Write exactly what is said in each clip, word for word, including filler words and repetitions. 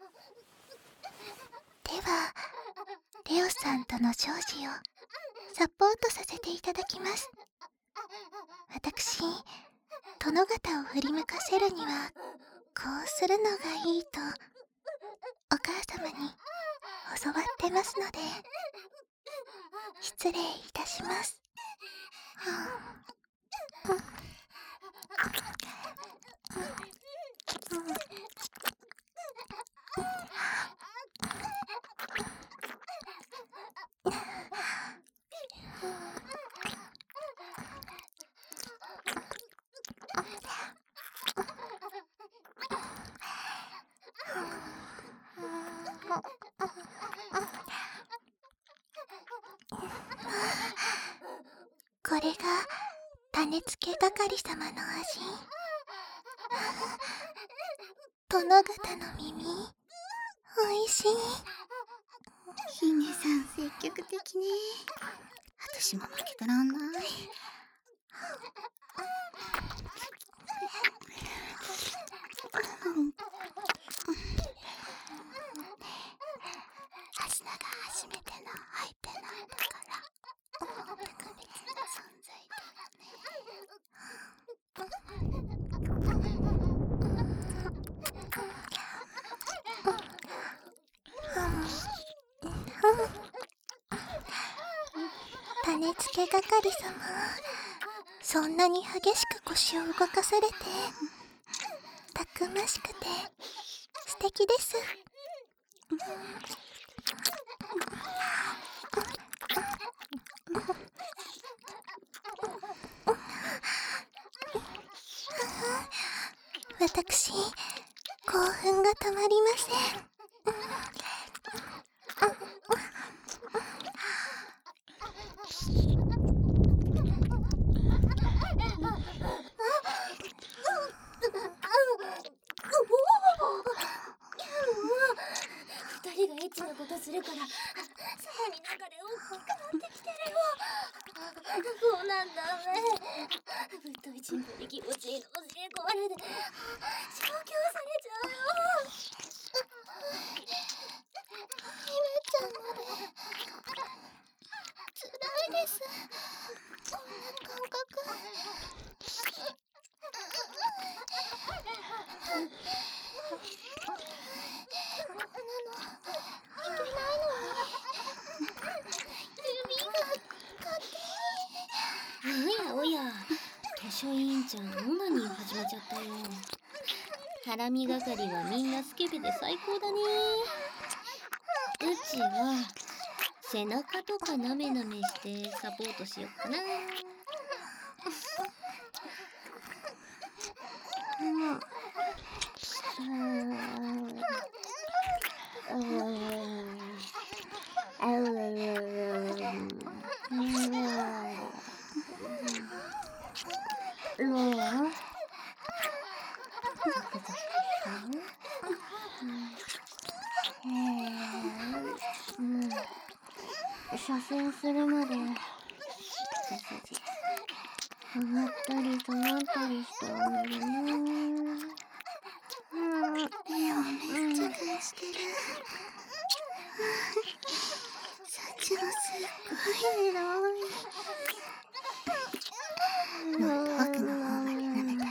では、レオさんとのジョージをサポートさせていただきます。私、殿方を振り向かせるにはこうするのがいいとお母様に教わってますので、失礼いたします。これが種付け係様の味。殿方の耳、おいしい。 姫さん積極的ね。私も負けてらんない。アスナが初めてのハイペなんだから特別な存在だ種付け係様、そんなに激しく腰を動かされてたくましくて素敵です。私、興奮がたまりません。 二人がエッチなことするから、さらに流れ大きくなってきてるよ。そうなんだね。ぶっといチンポに気持ちいいのを吸い込まれて消去されちゃうよ。 姫ちゃんまでつらいです。こんな感覚。こんなのいけないのに。指が勝手に。 おやおや、図書委員ちゃんオナニー始めちゃったよ。ハラミ係はみんなスケベで最高だね。うちは背中とかなめなめしてサポートしよっかな。射精するまで上がったり下がったりしてあげるな。 目をめっちゃ感してる。幸もすっごいエロい。もっと奥の方まで舐めてあげるね。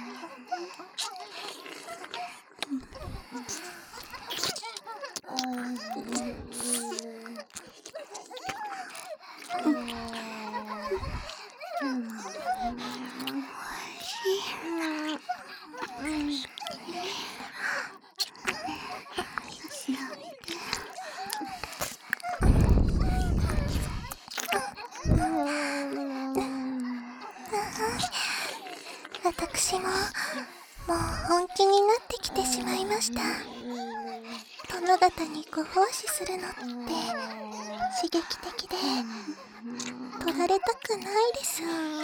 私ももう本気になってきてしまいました。殿方にご奉仕するのって刺激的で取られたくないです。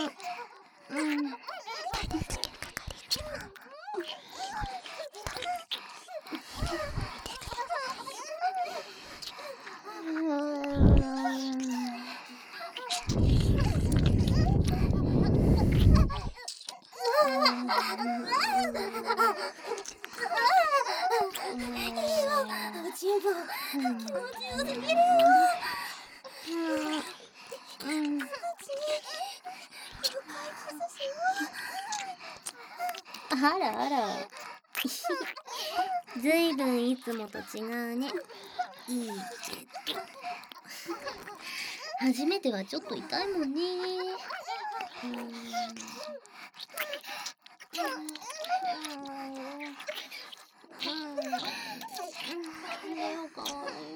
種付け係様、 いいよ、 チンポ気持ちよすぎるよ。 うんうん。あらあらずいぶんいつもと違うね。いいけど初めてはちょっと痛いもんね。うーん寝ようか。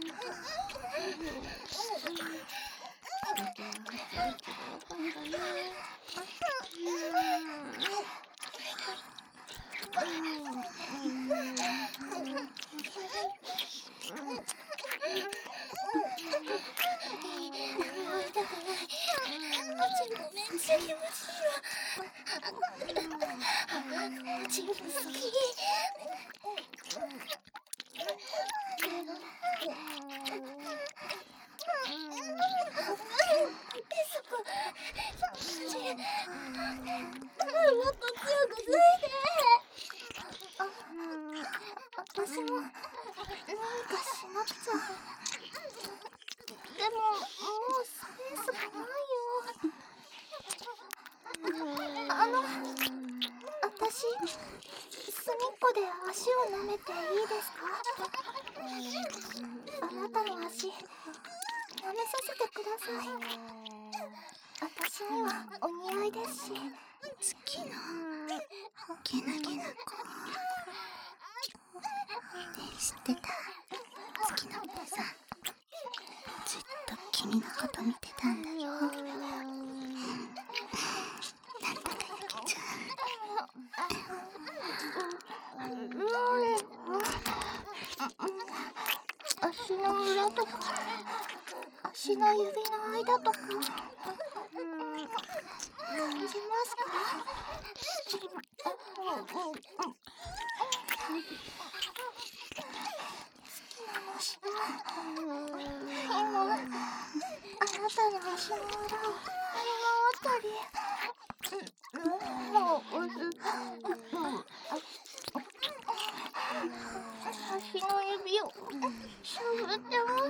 めっちゃ気持ちいいわ。チンポ好き。もっと強くついて。あ、私も何かしなくちゃ。でももうスペースがないよ。あの、私隅っこで足を舐めていいですか？あなたの足舐めさせてください。私にはお似合いですし。 月のけなげな子ねえ知ってた？月のってさ、ずっと君のこと見てたんだよ。なんだかゆきちゃん。足の裏とか足の指の間とか感じますか？今あなたの足の裏を振り回ったり足の指をしゃぶってます。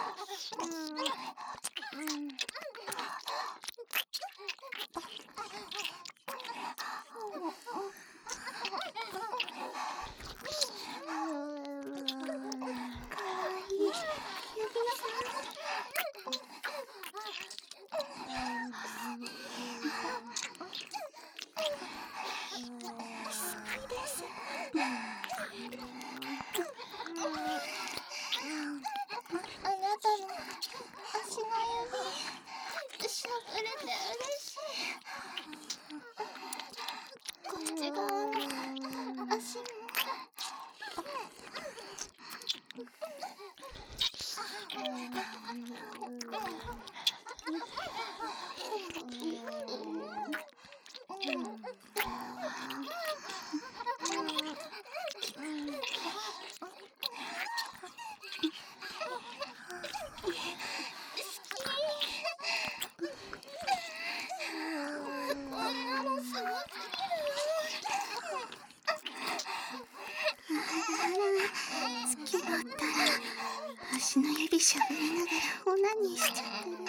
足の指しゃぶりながらオナニーしちゃってる。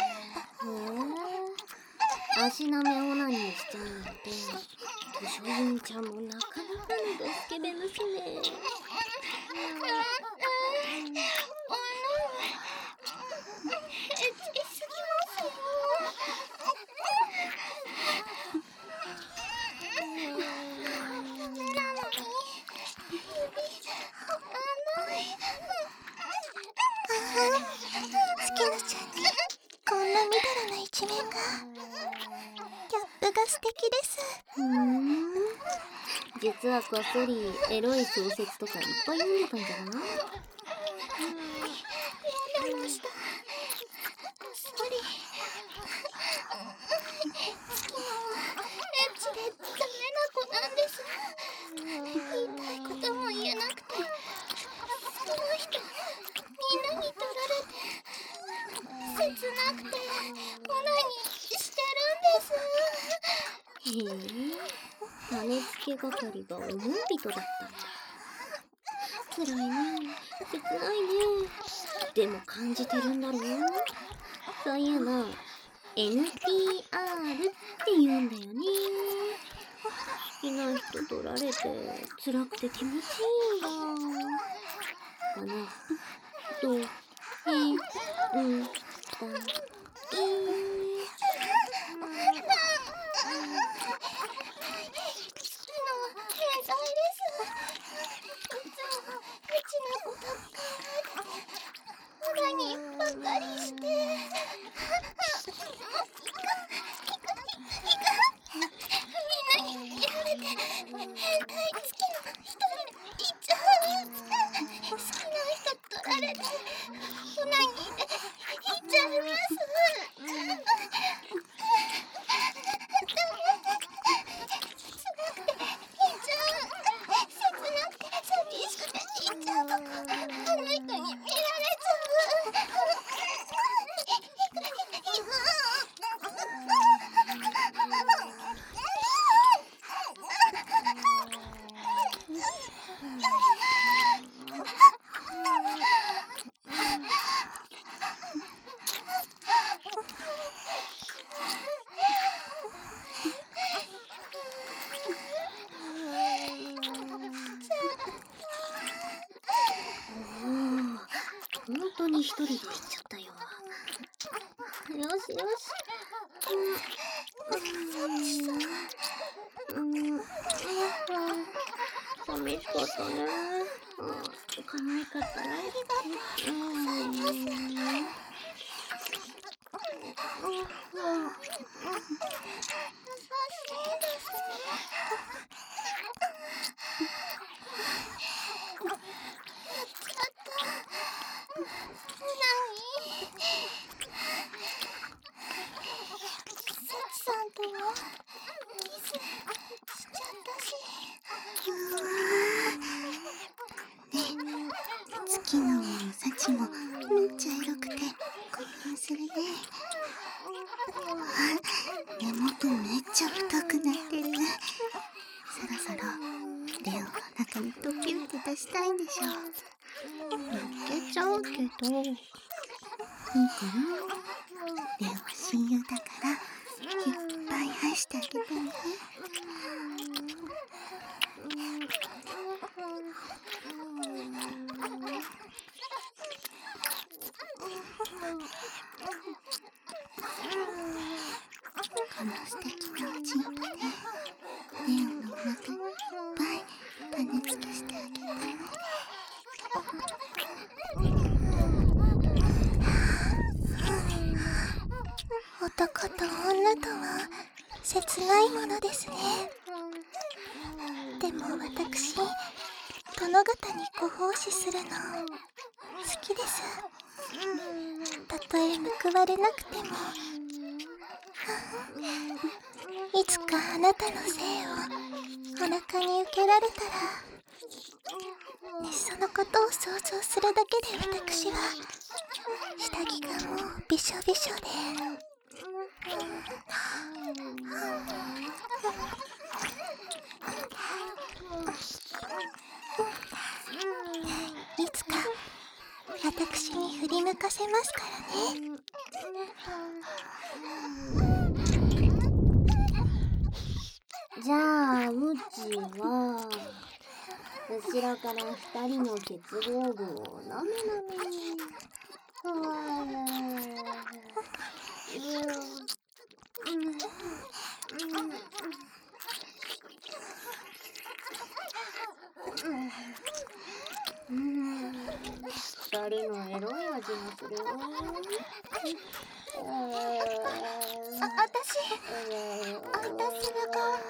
へえ、足なめオナニーしちゃうなんて図書院ちゃんもなかなかのドスケベ娘。 素敵です。 ふーん、実はこっそりエロい小説とかいっぱい読んでたんじゃない？ 読んでました。こっそり。月野はエッチでダメな子なんです。言いたいことも言えなくて、好きな人みんなに取られて切なくてオナニーしてるんです。 へえ、種付け係が思い人だったんだ。つらいね。 切ないね。でも感じてるんだろう。そういうの エヌティーアール って言うんだよね。好きな人取られて辛くて気持ちいいんだかな。どへうんだえ本当に一人で行っちゃったよ。よしよし。うん。うん。寂しかったね。可愛かったね。うん。 月の幸もめっちゃエロくて興奮するね。あ、根元めっちゃ太くなってる。そろそろレオの中にドキュンって出したいんでしょ。 のっけちゃうけどいいかな。 レオは親友だからいっぱい愛してあげてね。この素敵なおちんぽでレオのお腹いっぱい種付けしてあげてね。 男と女とは切ないものですね。でも私、殿方にご奉仕するの好きです。たとえ報われなくても、いつかあなたの性をお腹に受けられたら、そのことを想像するだけで私は下着がもうびしょびしょで、いつか私に振り向かせますからね。 じゃあムチは後ろから二人の結合部をなめなめに。二人のエロい味がするよ。 あ、あたし、あたしがかわ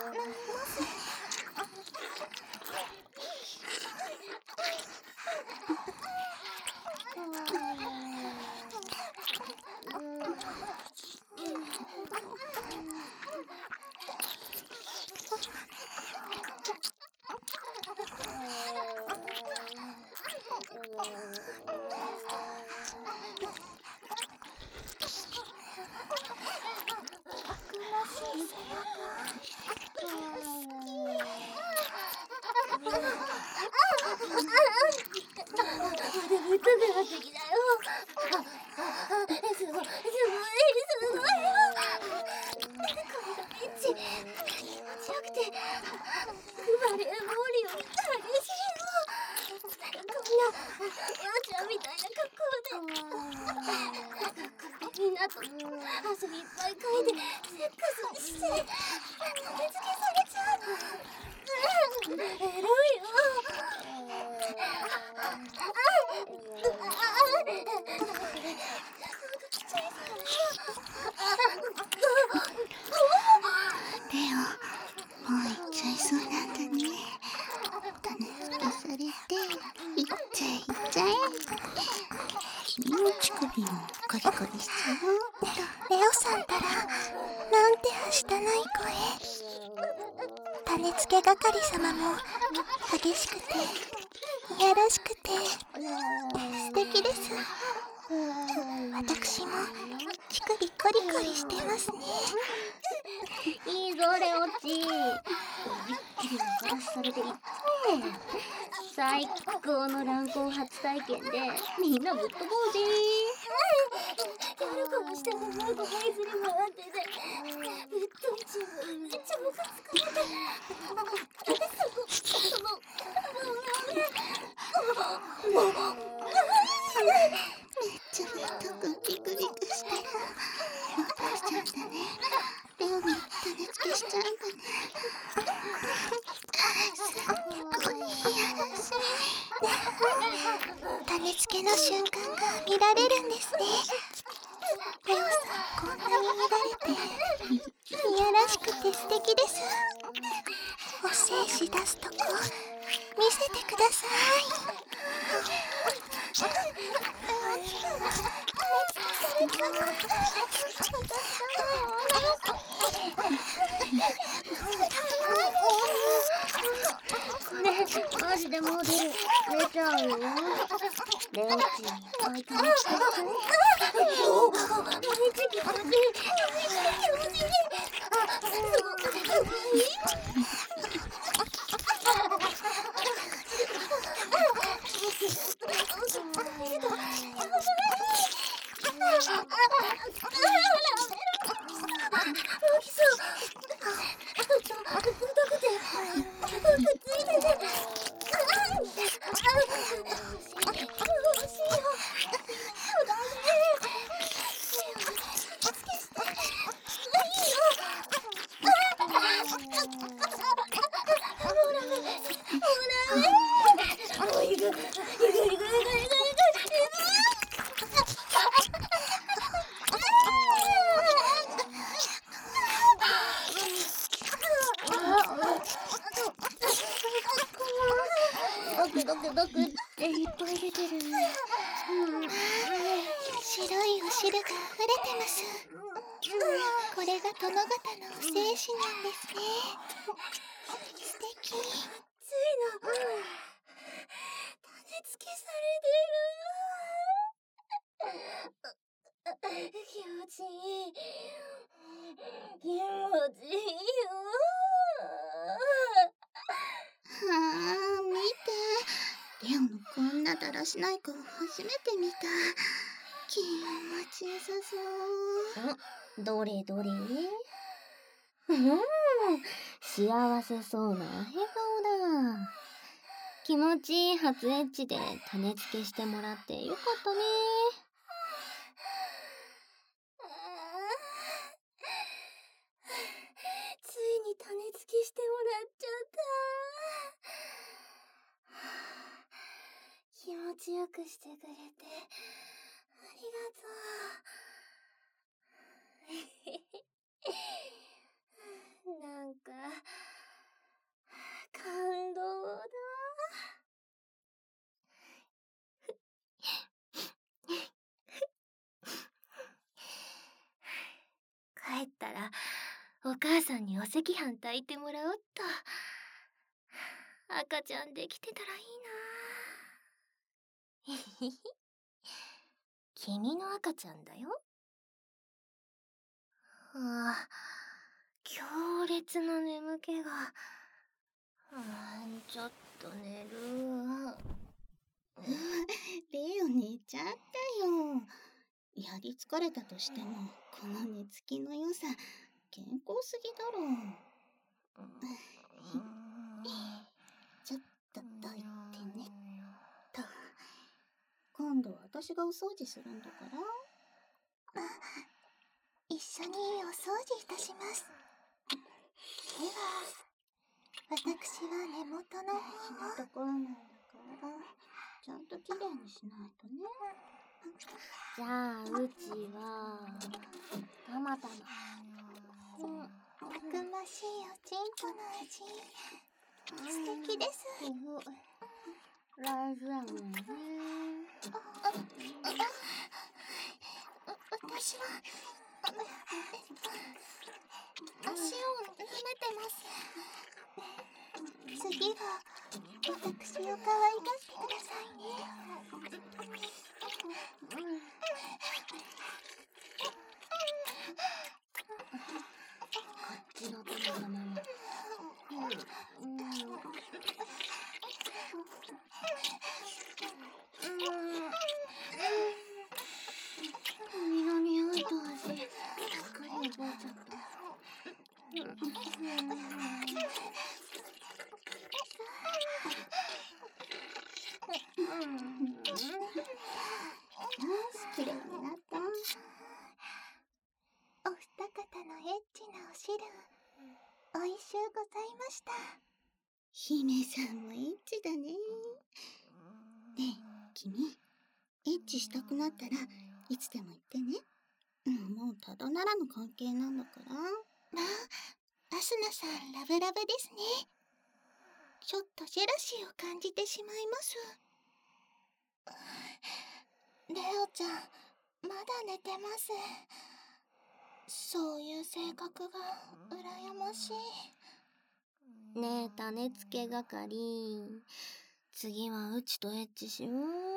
でもワンちゃんみたいな格好でみんなと汗いっぱいかいてセックスして手付けされちゃう。エロいよ。 レオ、もう行っちゃいそうなんだね。種付けされて行っちゃえ行っちゃえ。君の乳首もコリコリしちゃおうっと。 レオさんたらなんてはしたない声。種付け係様も激しくていやらしくて素敵です。私も乳首コリコリしてますね。 いいぞレオチ、びっきりおからしされていって最高の乱行初体験でみんなぶっ飛ぼうぜ。やるかもしてももうここにずり回っててぶっといチームめっちゃムカつかれてそこそのめっちゃベッドくんビクビクしてる。もう出しちゃうんだね。レオに種付けしちゃうんだね。すっごいいやらしい。 種付けの瞬間が見られるんですね。レオさんこんなに見られていやらしくて素敵です。お精子出すとこ見せてください。 これマジでもう出る出ちゃうよ。レオチあいためしておお毎日気持ちいい気持ちいいドクドクドクっていっぱい出てる。 白いお汁が溢れてます。これが殿方のお精子なんですね。素敵。 ついの種付けされてる。気持ちいい。気持ちいいよ。 はあ、見て。レオのこんなだらしない顔初めて見た。気持ちよさそう。 どれどれ。うん幸せそうな笑顔だ。気持ちいい初エッチで種付けしてもらってよかったね。ついに種付けしてもらっちゃった。気持ちよくしてくれてありがとう。なんか感動だ。帰ったらお母さんにお赤飯炊いてもらおっと。赤ちゃんできてたらいいな。君の赤ちゃんだよ。ああ、強烈な眠気が。あーちょっと寝る。 レオ寝ちゃったよ。やり疲れたとしても、この寝つきの良さ、健康すぎだろう。ちょっとどいてねっと。 今度は私がお掃除するんだから。 一緒にお掃除いたします。では、私は根元の大事な方を。 ところなんだからちゃんときれいにしないとね。 じゃあうちはたまたまたくましいおちんぽの味、素敵です。 大事やもんね。 私は足を舐めてます。次は私を可愛がってくださいね。 こっちの手のまま。 髪の匂いと味、すっかり覚えちゃった。きれいになった。 お二方のエッチなお汁、おいしゅうございました。 姫さんもエッチだね。ねえ、君、エッチしたくなったらいつでも言ってね。うん、もうただならぬ関係なんだから。 まあ、アスナさんラブラブですね。ちょっとジェラシーを感じてしまいます。レオちゃん、まだ寝てます。そういう性格が羨ましい。 ねえ種付け係、次はうちとエッチしよう。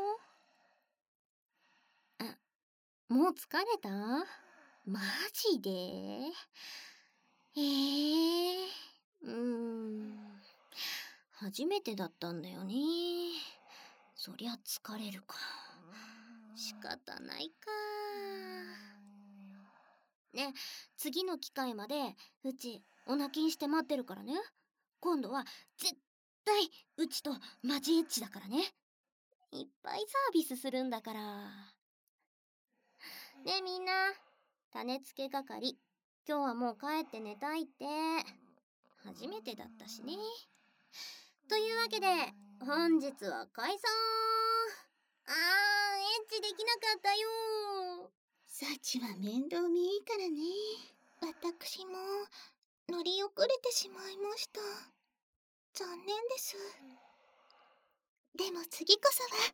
あ、もう疲れた？マジで？えー、うーん、初めてだったんだよね。そりゃ疲れるか。仕方ないか。ね、次の機会までうちお泣きして待ってるからね。今度は絶対うちとマジエッチだからね。いっぱいサービスするんだから。ねえみんな、種付け係、今日はもう帰って寝たいって。初めてだったしね。というわけで本日は解散。あー、エッチできなかったよ。 サチは面倒見いいからね。 私も乗り遅れてしまいました。残念です。でも次こそは。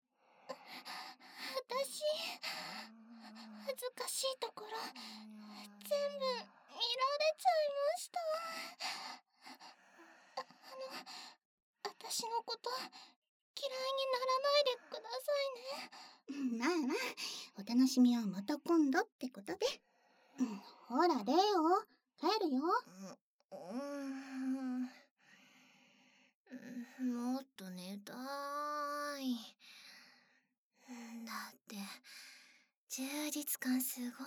私、恥ずかしいところ全部見られちゃいました。あの、私のこと嫌いにならないでくださいね。 まあまあ、お楽しみはまた今度ってことで。うん、ほらレオ、帰るよ。 うーん、もっと寝たい。だって充実感すごいん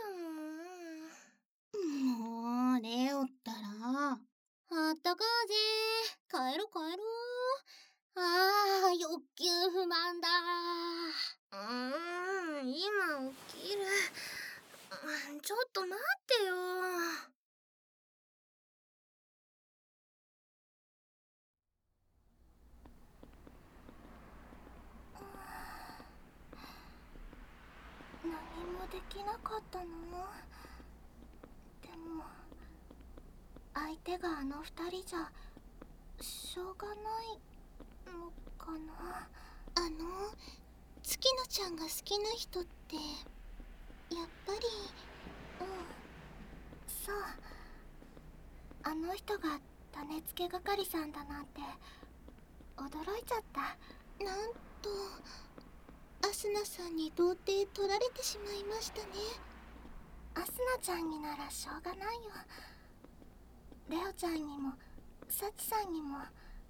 だもん。 もうレオったら。 あったかーぜー。帰ろ帰ろー。あー、欲求不満だー。うーん、今起きる。ちょっと待ってよー。 何もできなかったの？でも相手があの二人じゃしょうがないのかな。あの月野ちゃんが好きな人ってやっぱり。うん、そう、あの人が種付け係さんだなんて驚いちゃった。なんとアスナさんに童貞取られてしまいましたね。アスナちゃんにならしょうがないよ。レオちゃんにもサチさんにも。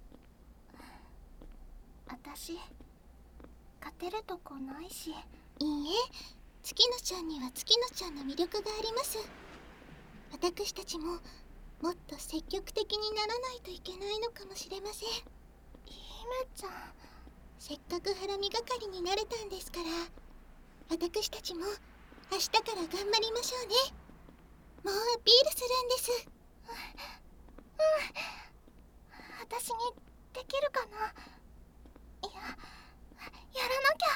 私勝てるとこないし。いいえ、月野ちゃんには月野ちゃんの魅力があります。私たちももっと積極的にならないといけないのかもしれません。姫ちゃん、 せっかくハラミ係になれたんですから、私たちも明日から頑張りましょうね。もうアピールするんです。 私にできるかな。いや、やらなきゃ。